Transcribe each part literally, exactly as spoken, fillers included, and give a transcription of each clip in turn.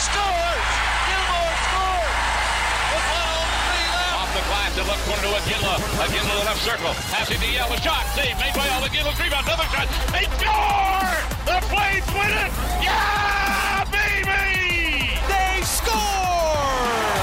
scores! Gilmore scores! With one oh three left. Off the glass, the left corner to Iginla. Iginla the left circle. Passing to Yell. A shot. Save made by Al. Iginla. Rebound. Another shot. They score! The Flames win it! Yeah, baby! They score!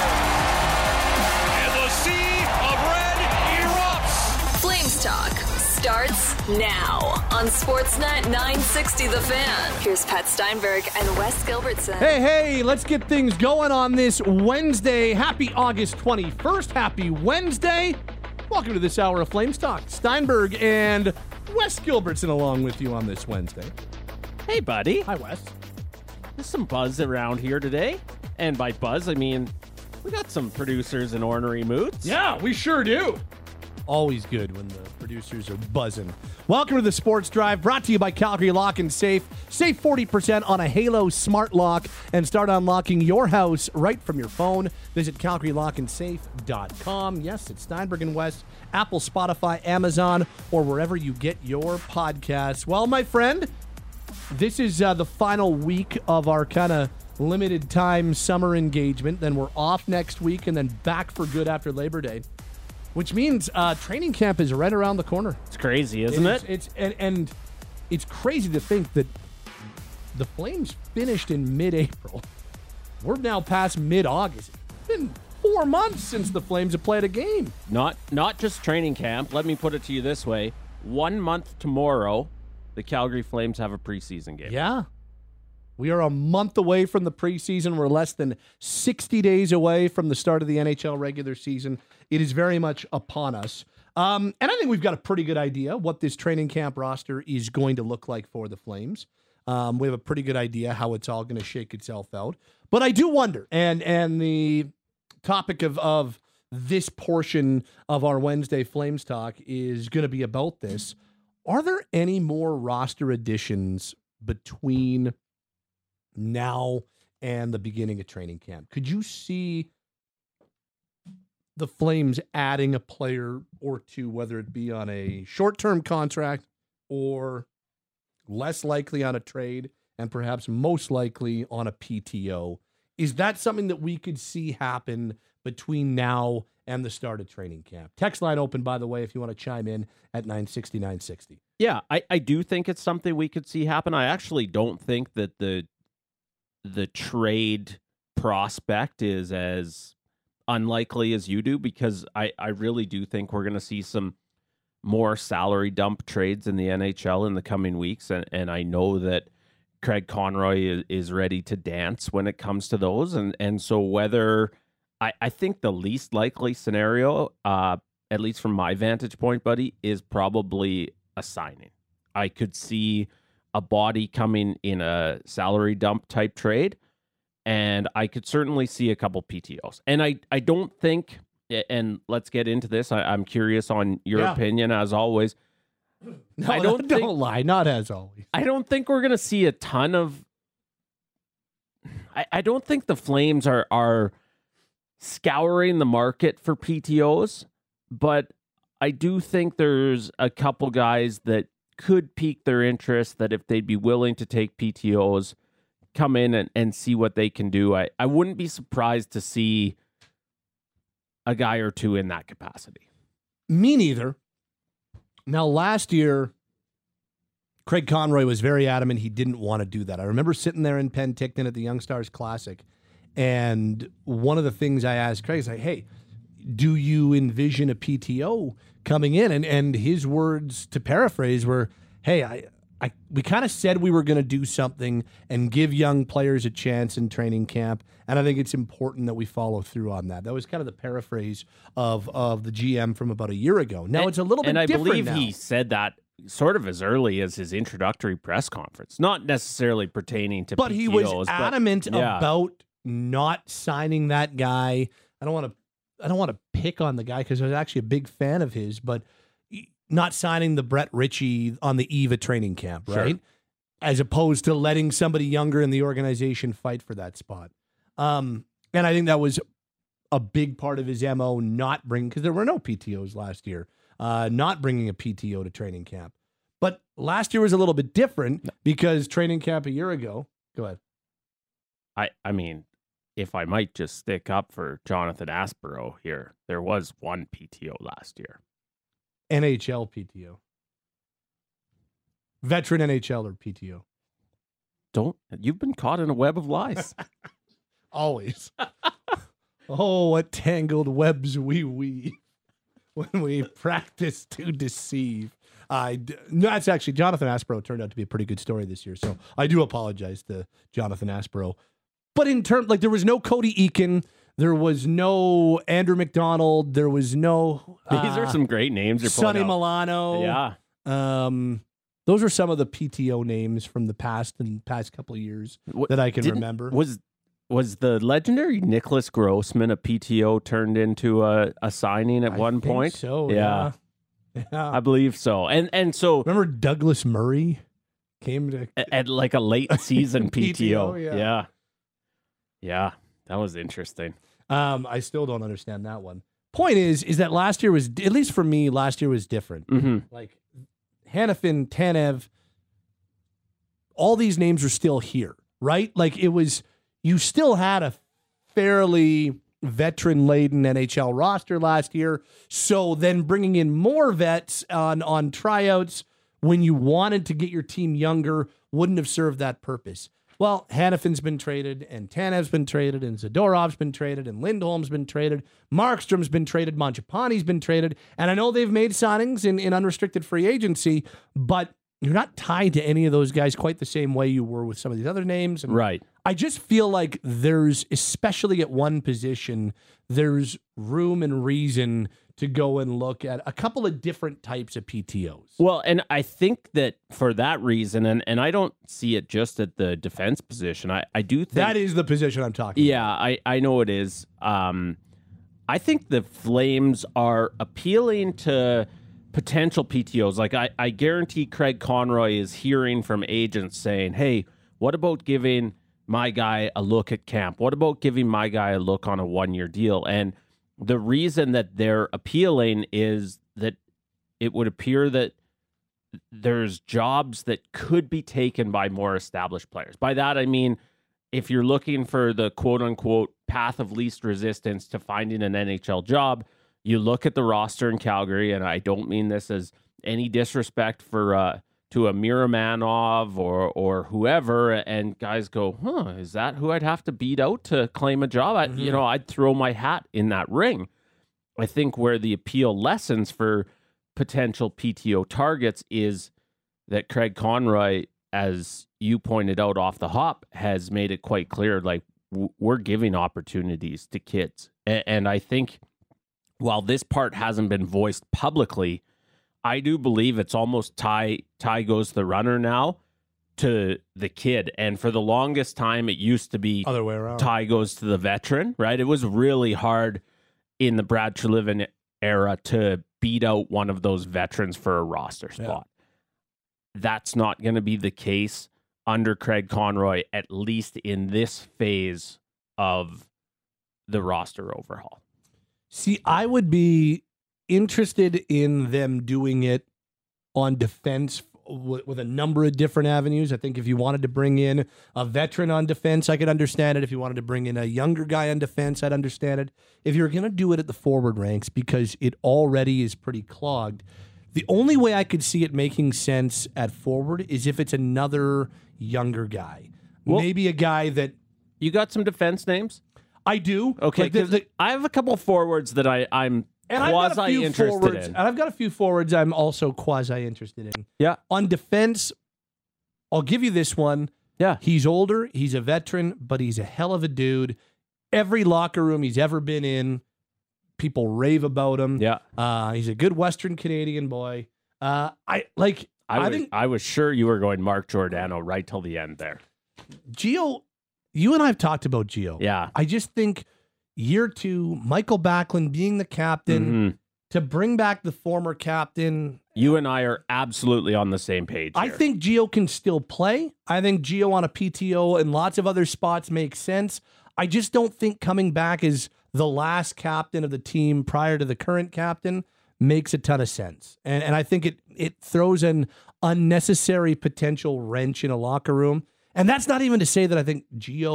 And the sea of red erupts. Flames Talk starts now on Sportsnet nine sixty The Fan. Here's Pat Steinberg and Wes Gilbertson. Hey, hey, let's get things going on this Wednesday. Happy August twenty-first. Happy Wednesday. Welcome to this hour of Flames Talk. Steinberg and Wes Gilbertson along with you on this Wednesday. Hey, buddy. Hi, Wes. There's some buzz around here today. And by buzz, I mean we got some producers in ornery moods. Yeah, we sure do. Always good when the producers are buzzing. Welcome to the Sports Drive, brought to you by Calgary Lock and Safe. Save forty percent on a Halo Smart Lock and start unlocking your house right from your phone. Visit calgary lock and safe dot com. Yes, it's Steinberg and West, Apple, Spotify, Amazon, or wherever you get your podcasts. Well, my friend, this is uh, the final week of our kind of limited time summer engagement. Then we're off next week and then back for good after Labor Day. Which means uh, training camp is right around the corner. It's crazy, isn't it? Is, it? It's and, and it's crazy to think that the Flames finished in mid-April. We're now past mid-August. It's been four months since the Flames have played a game. Not not just training camp. Let me put it to you this way. One month tomorrow, the Calgary Flames have a preseason game. Yeah. We are a month away from the preseason. We're less than sixty days away from the start of the N H L regular season. It is very much upon us. Um, and I think we've got a pretty good idea what this training camp roster is going to look like for the Flames. Um, we have a pretty good idea how it's all going to shake itself out. But I do wonder, and and the topic of, of this portion of our Wednesday Flames Talk is going to be about this. Are there any more roster additions between now and the beginning of training camp? Could you see the Flames adding a player or two, whether it be on a short-term contract or less likely on a trade and perhaps most likely on a P T O? Is that something that we could see happen between now and the start of training camp? Text line open, by the way, if you want to chime in at nine sixty, nine sixty. Yeah, I, I do think it's something we could see happen. I actually don't think that the the trade prospect is as unlikely as you do, because I, I really do think we're going to see some more salary dump trades in the N H L in the coming weeks. And, and I know that Craig Conroy is, is ready to dance when it comes to those. And, and so whether I, I think the least likely scenario, uh, at least from my vantage point, buddy, is probably a signing. I could see a body coming in a salary dump type trade, and I could certainly see a couple P T Os. And I, I don't think, and let's get into this, I, I'm curious on your Yeah. opinion, as always. No, I don't don't think, lie, not as always. I don't think we're going to see a ton of, I, I don't think the Flames are, are scouring the market for P T Os, but I do think there's a couple guys that could pique their interest, that if they'd be willing to take P T Os, come in and, and see what they can do. I, I wouldn't be surprised to see a guy or two in that capacity. Me neither. Now, last year, Craig Conroy was very adamant he didn't want to do that. I remember sitting there in Penticton at the Young Stars Classic, and one of the things I asked Craig is like, hey, do you envision a P T O coming in? And and his words, to paraphrase, were, hey, I, I we kind of said we were going to do something and give young players a chance in training camp, and I think it's important that we follow through on that. That was kind of the paraphrase of of the G M from about a year ago. Now and, it's a little bit and I different believe now. he said that sort of as early as his introductory press conference, not necessarily pertaining to but P T Os. he was but, adamant yeah. about not signing that guy. I don't want to I don't want to pick on the guy because I was actually a big fan of his, but not signing the Brett Ritchie on the eve of training camp, right? Sure. As opposed to letting somebody younger in the organization fight for that spot. Um, and I think that was a big part of his M O, not bring, because there were no P T Os last year, uh, not bringing a P T O to training camp. But last year was a little bit different because training camp a year ago, go ahead. I, I mean, if I might just stick up for Jonathan Aspero here, there was one P T O last year. N H L P T O. Veteran N H L or P T O. Don't you've been caught in a web of lies. Always. Oh, what tangled webs we weave when we practice to deceive. I d- no, that's actually Jonathan Aspero turned out to be a pretty good story this year, so I do apologize to Jonathan Aspero. But in terms, like, there was no Cody Eakin, there was no Andrew McDonald, there was no. Uh, These are some great names. You're Sonny pulling out. Milano. Yeah. Um, those are some of the P T O names from the past and past couple of years What- that I can didn't- remember. Was was the legendary Nicholas Grossman a P T O turned into a, a signing at I one think point? so Yeah. yeah. yeah. I believe so. And and so Remember Douglas Murray came to at, at like a late season P T O. P T O, yeah. yeah. Yeah. That was interesting. Um, I still don't understand that one. Point is, is that last year was, at least for me, last year was different. Mm-hmm. Like Hanifin, Tanev, all these names are still here, right? Like it was, you still had a fairly veteran-laden N H L roster last year. So then bringing in more vets on, on tryouts when you wanted to get your team younger wouldn't have served that purpose. Well, Hanifin's been traded, and Tanev's been traded, and Zadorov's been traded, and Lindholm's been traded, Markstrom's been traded, Mangiapane's been traded, and I know they've made signings in, in unrestricted free agency, but you're not tied to any of those guys quite the same way you were with some of these other names. And Right. I just feel like there's, especially at one position, there's room and reason to go and look at a couple of different types of P T Os. Well, and I think that for that reason, and, and I don't see it just at the defense position. I, I do think That is the position I'm talking Yeah, I, I know it is. Um, I think the Flames are appealing to potential P T Os. Like, I, I guarantee Craig Conroy is hearing from agents saying, hey, what about giving my guy a look at camp? What about giving my guy a look on a one-year deal? And the reason that they're appealing is that it would appear that there's jobs that could be taken by more established players. By that, I mean, if you're looking for the quote-unquote path of least resistance to finding an N H L job, you look at the roster in Calgary, and I don't mean this as any disrespect for uh, to a Miramanov or or whoever, and guys go, huh, is that who I'd have to beat out to claim a job? I, you know, I'd throw my hat in that ring. I think where the appeal lessens for potential P T O targets is that Craig Conroy, as you pointed out off the hop, has made it quite clear, like, w- we're giving opportunities to kids. A- and I think while this part hasn't been voiced publicly, I do believe it's almost Ty, Ty goes the runner now to the kid. And for the longest time, it used to be Other way around. Ty goes to the veteran, right? It was really hard in the Brad Treliving era to beat out one of those veterans for a roster spot. Yeah. That's not going to be the case under Craig Conroy, at least in this phase of the roster overhaul. See, I would be interested in them doing it on defense w- with a number of different avenues. I think if you wanted to bring in a veteran on defense, I could understand it. If you wanted to bring in a younger guy on defense, I'd understand it. If you're going to do it at the forward ranks, because it already is pretty clogged, the only way I could see it making sense at forward is if it's another younger guy. Well, Maybe a guy that you got some defense names? I do. Okay, Like the- 'cause the- I have a couple forwards that I, I'm And I've got a quasi few interested forwards, in. and I've got a few forwards I'm also quasi interested in. Yeah. On defense, I'll give you this one. Yeah. He's older, he's a veteran, but he's a hell of a dude. Every locker room he's ever been in, people rave about him. Yeah. Uh, he's a good Western Canadian boy. Uh, I like. I, I, was, think I was sure you were going Mark Giordano right till the end there. Gio. You and I have talked about Gio. Yeah. I just think year two, Michael Backlund being the captain, Mhm. to bring back the former captain. You and I are absolutely on the same page I here. think Gio can still play. I think Gio on a P T O and lots of other spots makes sense. I just don't think coming back as the last captain of the team prior to the current captain makes a ton of sense. And and I think it it throws an unnecessary potential wrench in a locker room. And that's not even to say that I think Gio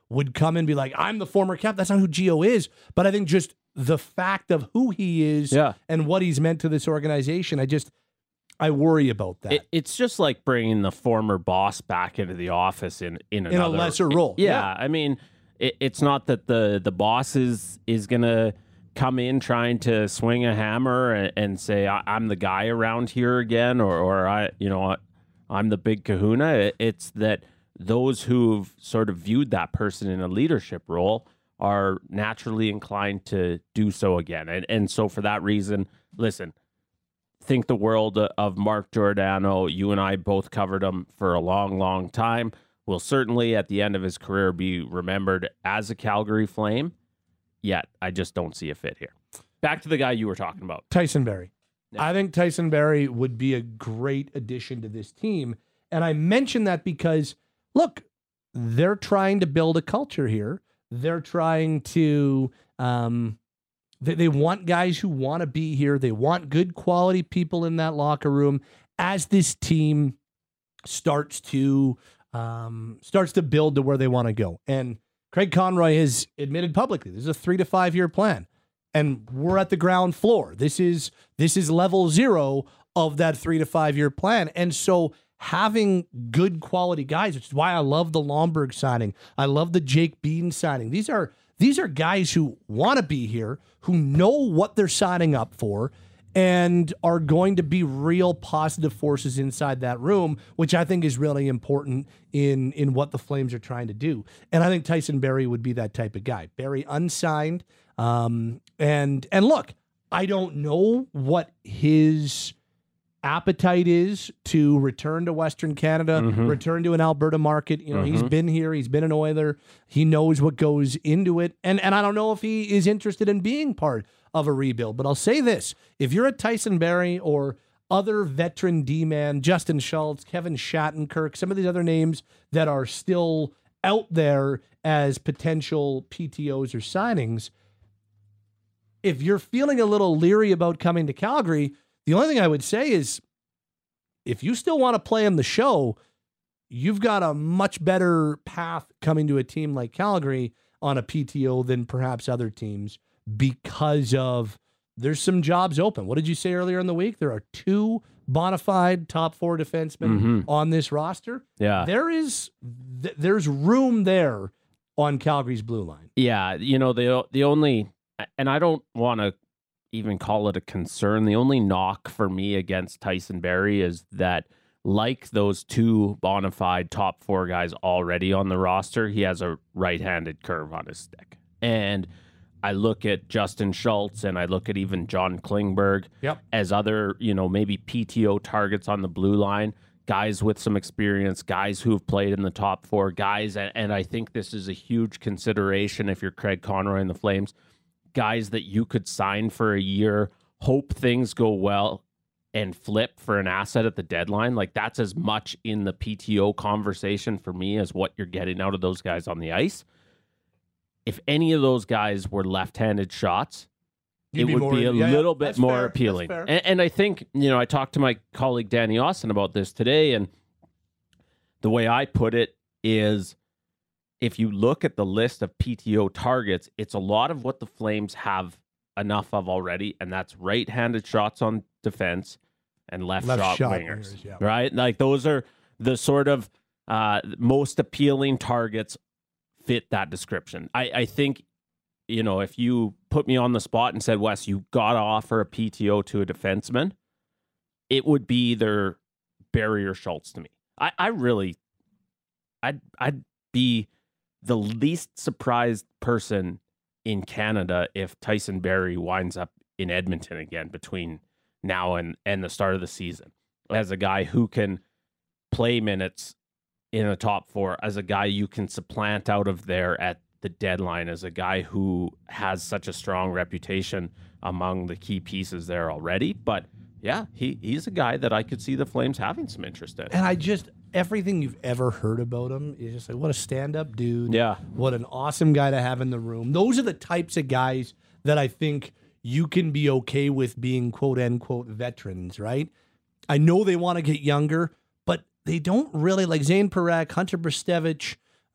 would come and be like, I'm the former captain. That's not who Gio is. But I think just the fact of who he is Yeah. and what he's meant to this organization, I just, I worry about that. It, it's just like bringing the former boss back into the office in in, In a another, lesser role. Yeah, Yeah. I mean, it, it's not that the the boss is is gonna come in trying to swing a hammer and, and say I, I'm the guy around here again, or or I you know I, I'm the big Kahuna. It, it's that those who've sort of viewed that person in a leadership role are naturally inclined to do so again, and and so for that reason, listen. Think the world of Mark Giordano. You and I both covered him for a long, long time. Will certainly at the end of his career be remembered as a Calgary Flame. Yet I just don't see a fit here. Back to the guy you were talking about. Tyson Barrie. Yeah. I think Tyson Barrie would be a great addition to this team. And I mention that because, look, they're trying to build a culture here. They're trying to, um, they, they want guys who want to be here. They want good quality people in that locker room as this team starts to, um, starts to build to where they want to go. And Craig Conroy has admitted publicly, this is a three to five year plan. And we're at the ground floor. This is this is level zero of that three to five year plan. And so having good quality guys, which is why I love the Lomberg signing. I love the Jake Bean signing. These are these are guys who want to be here, who know what they're signing up for, and are going to be real positive forces inside that room, which I think is really important in in what the Flames are trying to do. And I think Tyson Barrie would be that type of guy. Barrie unsigned. Um, and, and look, I don't know what his appetite is to return to Western Canada, Mm-hmm. return to an Alberta market. You know, he's been here, he's been an Oiler. He knows what goes into it. And, and I don't know if he is interested in being part of a rebuild, but I'll say this, if you're a Tyson Barrie or other veteran D-man, Justin Schultz, Kevin Shattenkirk, some of these other names that are still out there as potential P T Os or signings, if you're feeling a little leery about coming to Calgary, the only thing I would say is if you still want to play in the show, you've got a much better path coming to a team like Calgary on a P T O than perhaps other teams because of there's some jobs open. What did you say earlier in the week? There are two bona fide top four defensemen Mhm. on this roster. Yeah. There is th- there's room there on Calgary's blue line. Yeah, you know, the the only, and I don't want to even call it a concern. The only knock for me against Tyson Barrie is that, like those two bona fide top four guys already on the roster, he has a right-handed curve on his stick. And I look at Justin Schultz and I look at even John Klingberg Yep. as other, you know, maybe P T O targets on the blue line, guys with some experience, guys who've played in the top four, guys, and, and I think this is a huge consideration if you're Craig Conroy and the Flames, guys that you could sign for a year, hope things go well, and flip for an asset at the deadline. Like, that's as much in the P T O conversation for me as what you're getting out of those guys on the ice. If any of those guys were left-handed shots, You'd it be would more- be a yeah, yeah, little bit that's more fair, that's appealing. fair. And, and I think, you know, I talked to my colleague Danny Austin about this today, and the way I put it is, if you look at the list of P T O targets, it's a lot of what the Flames have enough of already, and that's right-handed shots on defense and left, Left shot, shot wingers, wingers, yeah. right? Like, those are the sort of uh, most appealing targets fit that description. I, I think, you know, if you put me on the spot and said, Wes, you got to offer a P T O to a defenseman, it would be either Barrie or Schultz to me. I, I really, I'd, I'd be the least surprised person in Canada if Tyson Barrie winds up in Edmonton again between now and, and the start of the season, as a guy who can play minutes in a top four, as a guy you can supplant out of there at the deadline, as a guy who has such a strong reputation among the key pieces there already. But yeah, he, he's a guy that I could see the Flames having some interest in. And I just, everything you've ever heard about him is just like, what a stand-up dude. Yeah. What an awesome guy to have in the room. Those are the types of guys that I think you can be okay with being quote-unquote veterans, right? I know they want to get younger, but they don't really, like Zane Parekh, Hunter Brestevich,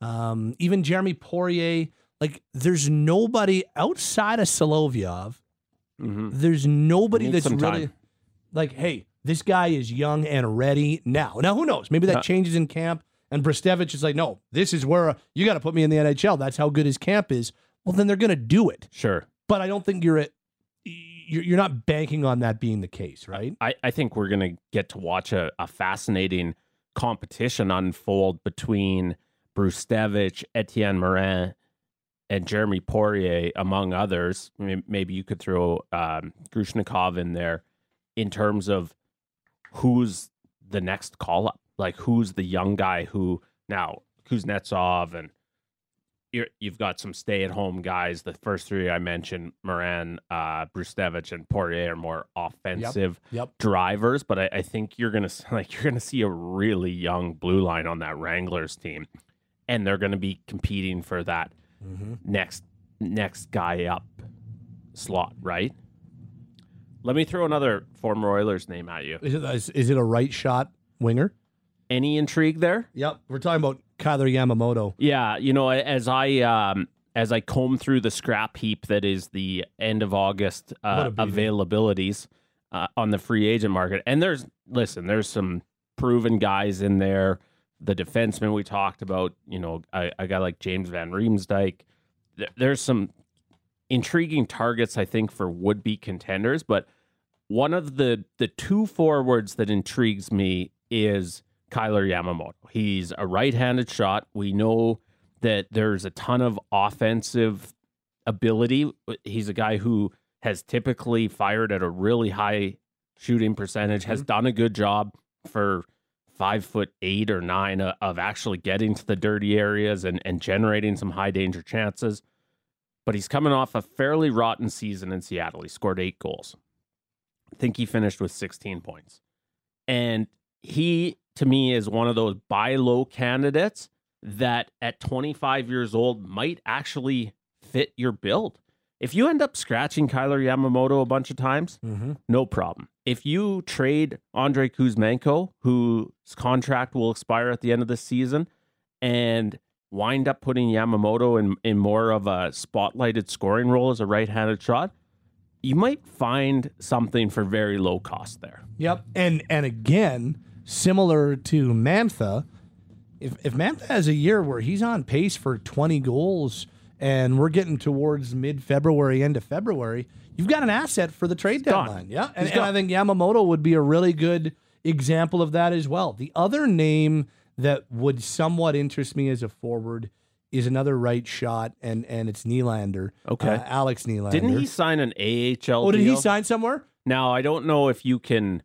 Um, even Jeremy Poirier. Like, there's nobody outside of Solovyov. Mm-hmm. There's nobody Needs that's some really time. like, hey, this guy is young and ready now. Now, who knows? Maybe that Uh, changes in camp. And Bristevich is like, no, this is where you got to put me in the N H L. That's how good his camp is. Well, then they're going to do it. Sure. But I don't think you're at, you're you're not banking on that being the case, right? I, I think we're going to get to watch a, a fascinating competition unfold between Brustevich, Etienne Morin, and Jeremy Poirier, among others. Maybe you could throw um, Grushnikov in there in terms of who's the next call-up. Like, who's the young guy who now Kuznetsov, and you're, you've got some stay-at-home guys. The first three I mentioned, Morin, uh, Brustevich, and Poirier, are more offensive Yep. drivers. But I, I think you're gonna like you're gonna see a really young blue line on that Wranglers team, and they're gonna be competing for that Mm-hmm. next next guy up slot, right? Let me throw another former Oilers name at you. Is it is, is it a right shot winger? Any intrigue there? Yep. We're talking about Kyler Yamamoto. Yeah, you know, as I um, as I comb through the scrap heap that is the end of August uh, What a beauty. availabilities uh, on the free agent market, and there's listen, there's some proven guys in there. The defenseman we talked about, you know, a, a guy like James Van Riemsdyk. There, there's some intriguing targets, I think, for would-be contenders, but one of the the two forwards that intrigues me is Kyler Yamamoto. He's a right-handed shot. We know that there's a ton of offensive ability. He's a guy who has typically fired at a really high shooting percentage, mm-hmm. has done a good job for five foot eight or nine uh, of actually getting to the dirty areas and, and generating some high danger chances. But he's coming off a fairly rotten season in Seattle. He scored eight goals. I think he finished with sixteen points. And he, to me, is one of those buy low candidates that at twenty-five years old might actually fit your build. If you end up scratching Kyler Yamamoto a bunch of times, Mm-hmm. no problem. If you trade Andrei Kuzmenko, whose contract will expire at the end of the season, and wind up putting Yamamoto in, in more of a spotlighted scoring role as a right-handed shot, you might find something for very low cost there. Yep. And and again, similar to Mantha, if if Mantha has a year where he's on pace for twenty goals and we're getting towards mid-February, end of February, you've got an asset for the trade He's gone. deadline. Yeah. And, He's and I gone. think Yamamoto would be a really good example of that as well. The other name that would somewhat interest me as a forward is another right shot, and and it's Nylander. Okay. Uh, Alex Nylander. Didn't he sign an A H L Oh, did deal? he sign somewhere? Now, I don't know if you can,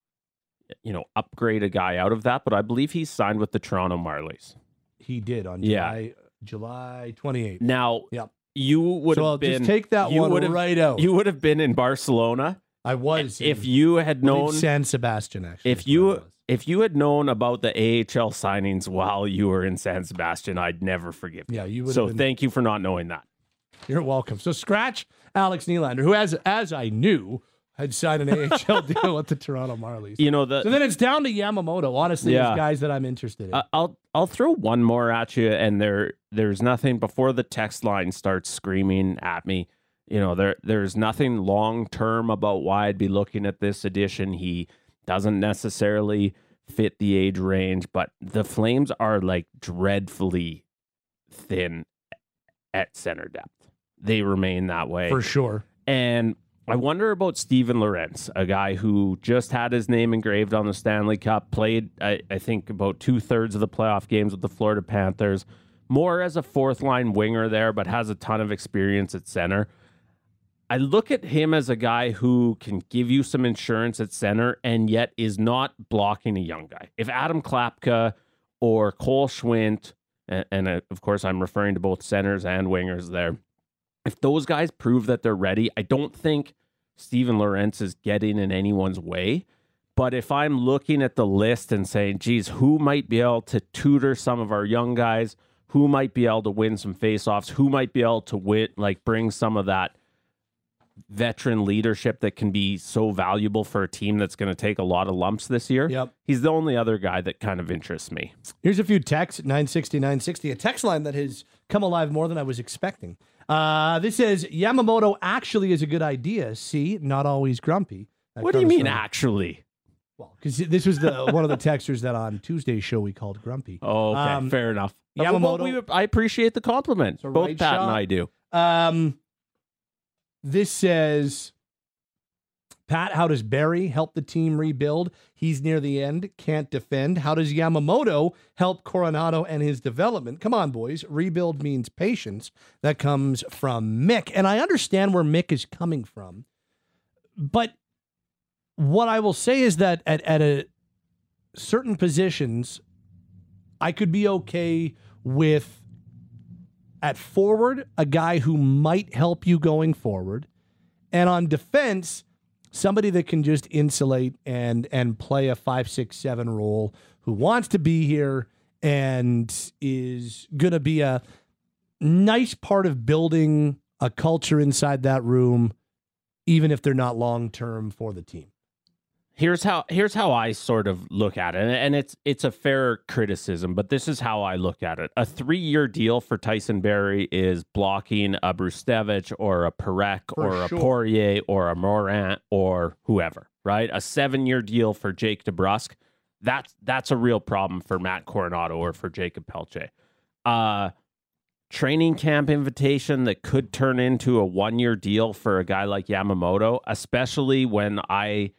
you know, upgrade a guy out of that, but I believe he signed with the Toronto Marlies. He did on Yeah. July July twenty-eighth. Now, Yep. you would So have I'll been just take that you one would have- right out. You would have been in Barcelona I was if in- you had I believe known San Sebastian. Actually, if is where I you was. if you had known about the A H L signings while you were in San Sebastian, I'd never forgive you. Yeah, you would So have been- thank you for not knowing that. You're welcome. So scratch Alex Nylander, who, as as I knew, had signed an A H L deal with the Toronto Marlies. You know the So then it's down to Yamamoto. Honestly, Yeah. as guys that I'm interested in. I- I'll I'll throw one more at you, and there there's nothing before the text line starts screaming at me. You know, there there's nothing long term about why I'd be looking at this edition. He doesn't necessarily fit the age range, but the Flames are like dreadfully thin at center depth. They remain that way For sure. and I wonder about Steven Lorentz, a guy who just had his name engraved on the Stanley Cup, played, I, I think, about two-thirds of the playoff games with the Florida Panthers, more as a fourth-line winger there, but has a ton of experience at center. I look at him as a guy who can give you some insurance at center and yet is not blocking a young guy. If Adam Klapka or Cole Schwint, and, and uh, of course I'm referring to both centers and wingers there, if those guys prove that they're ready, I don't think Steven Lorentz is getting in anyone's way. But if I'm looking at the list and saying, geez, who might be able to tutor some of our young guys? Who might be able to win some faceoffs? Who might be able to win, like bring some of that veteran leadership that can be so valuable for a team that's going to take a lot of lumps this year. Yep. He's the only other guy that kind of interests me. Here's a few texts, nine sixty, nine sixty, a text line that has come alive more than I was expecting. Uh, this says, Yamamoto actually is a good idea. See, not always grumpy. That What do you comes mean, from- actually? Well, because this was the one of the texters that on Tuesday's show we called grumpy. Oh, okay. Um, Fair enough. Yamamoto- Well, we, I appreciate the compliment. It's a Both right Pat shot. and I do. Um, this says, Pat, how does Barry help the team rebuild? He's near the end, can't defend. How does Yamamoto help Coronado and his development? Come on, boys. Rebuild means patience. That comes from Mick. And I understand where Mick is coming from. But what I will say is that at, at a certain positions, I could be okay with, at forward, a guy who might help you going forward. And on defense, somebody that can just insulate and and play a five, six, seven role, who wants to be here and is going to be a nice part of building a culture inside that room, even if they're not long-term for the team. Here's how here's how I sort of look at it, and it's it's a fair criticism, but this is how I look at it. A three-year deal for Tyson Barrie is blocking a Brustevich or a Perek For or sure. a Poirier or a Morant or whoever, right? A seven-year deal for Jake DeBrusk, that's that's a real problem for Matt Coronado or for Jacob Pelche. Uh, training camp invitation that could turn into a one-year deal for a guy like Yamamoto, especially when I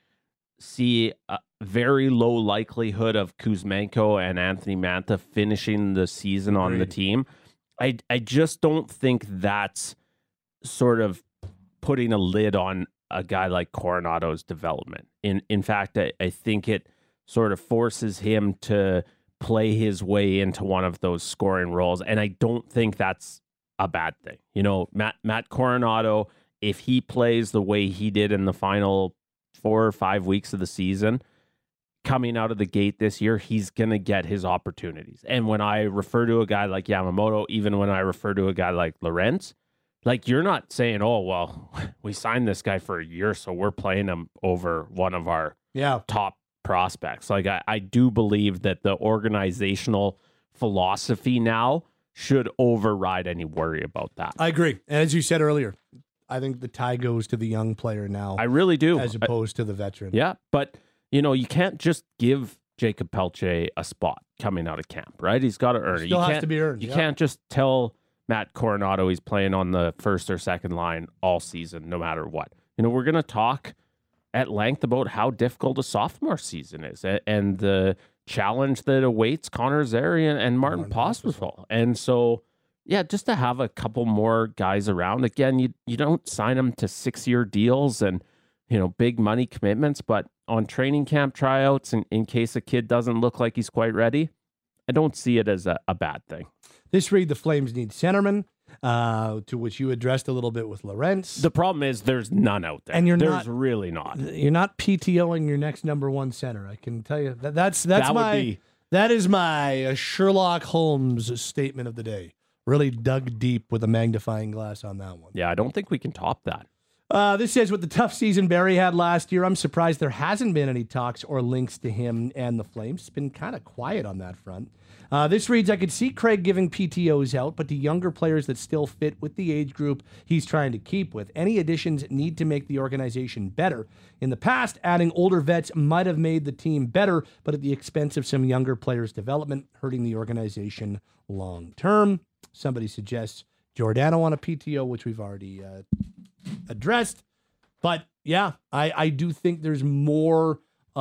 see a very low likelihood of Kuzmenko and Anthony Mantha finishing the season on the team. I I just don't think that's sort of putting a lid on a guy like Coronado's development. In in fact, I, I think it sort of forces him to play his way into one of those scoring roles, and I don't think that's a bad thing. You know, Matt Matt Coronado, if he plays the way he did in the final four or five weeks of the season, coming out of the gate this year, he's going to get his opportunities. And when I refer to a guy like Yamamoto, even when I refer to a guy like Lorentz, like, you're not saying, oh, well, we signed this guy for a year, so we're playing him over one of our Yeah. top prospects. Like, I, I do believe that the organizational philosophy now should override any worry about that. I agree. And as you said earlier, I think the tie goes to the young player now I really do. as opposed to the veteran. Yeah, but, you know, you can't just give Jacob Pelche a spot coming out of camp, right? He's got to earn it. Still You has can't- to be earned, You yeah. can't just tell Matt Coronado he's playing on the first or second line all season, no matter what. You know, we're going to talk at length about how difficult a sophomore season is a- and the challenge that awaits Connor Zary and, and Martin Pospisil. And so, yeah, just to have a couple more guys around. Again, you you don't sign them to six-year deals and, you know, big money commitments, but on training camp tryouts, in, in case a kid doesn't look like he's quite ready, I don't see it as a, a bad thing. This read, the Flames need centerman, uh, to which you addressed a little bit with Lorentz. The problem is there's none out there. And you're there's not- really not. You're not PTOing your next number one center. I can tell you that that's that's That would my be- that is my uh, Sherlock Holmes statement of the day. Really dug deep with a magnifying glass on that one. Yeah, I don't think we can top that. Uh, this says, with the tough season Barry had last year, I'm surprised there hasn't been any talks or links to him and the Flames. It's been kind of quiet on that front. Uh, this reads, I could see Craig giving P T Os out, but to younger players that still fit with the age group he's trying to keep with, any additions need to make the organization better. In the past, adding older vets might have made the team better, but at the expense of some younger players' development, hurting the organization long term. Somebody suggests Giordano on a P T O, which we've already uh, addressed. But yeah, I, I do think there's more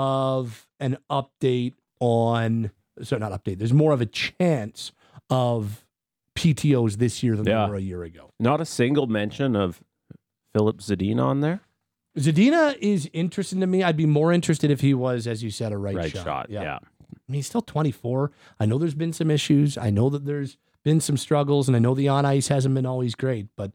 of an update on, so not update, there's more of a chance of P T Os this year than Yeah. there were a year ago. Not a single mention of Philip Zadina on there. Zadina is interesting to me. I'd be more interested if he was, as you said, a right, Right shot. shot, yeah. I mean, he's still twenty-four. I know there's been some issues. I know that there's been some struggles, and I know the on ice hasn't been always great, but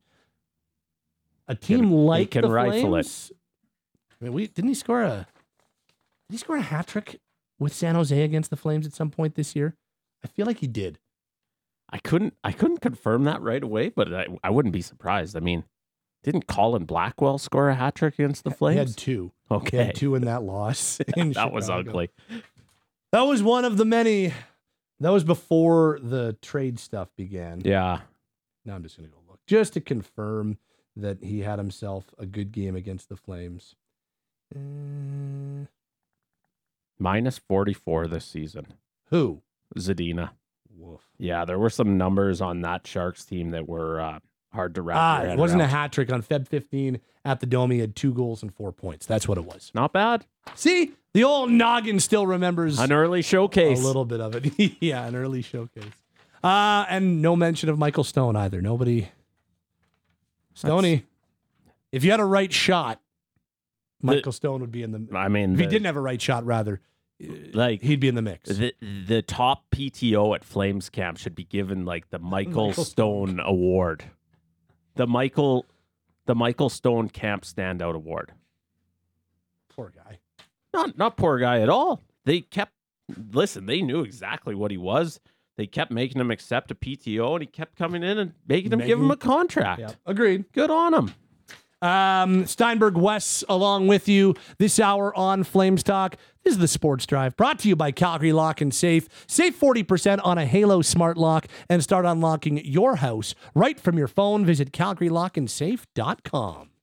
a team Can- he like can the rifle it. Flames, I mean, we didn't he score a did he score a hat trick with San Jose against the Flames at some point this year? I feel like he did. I couldn't I couldn't confirm that right away, but I, I wouldn't be surprised. I mean, Didn't Colin Blackwell score a hat trick against the Flames? He had two. Okay. He had two in that loss. in that was Chicago. ugly. That was one of the many. That was before the trade stuff began. Yeah. Now I'm just going to go look. Just to confirm that he had himself a good game against the Flames. Uh, Minus forty-four this season. who? Zadina. Woof. Yeah, there were some numbers on that Sharks team that were uh, hard to wrap Ah, your it head wasn't around. a hat trick on February fifteenth at the Dome. He had two goals and four points. That's what it was. Not bad. See, the old noggin still remembers An early showcase. a little bit of it. Yeah, an early showcase. Uh, and no mention of Michael Stone either. Nobody. Stoney, if you had a right shot, Michael Stone would be in the. I mean, if he the- didn't have a right shot, rather, like he'd be in the mix. the the top P T O at Flames camp should be given like the Michael, Michael Stone Award, the Michael, the Michael Stone Camp Standout Award. Poor guy. Not not poor guy at all. They kept listen. They knew exactly what he was. They kept making him accept a P T O, and he kept coming in and making him give Making- him a contract. Yeah, agreed. Good on him. Um, Steinberg Wes along with you this hour on Flames Talk. This is the Sports Drive brought to you by Calgary Lock and Safe. Save forty percent on a Halo Smart Lock and start unlocking your house right from your phone. Visit calgary lock and safe dot com.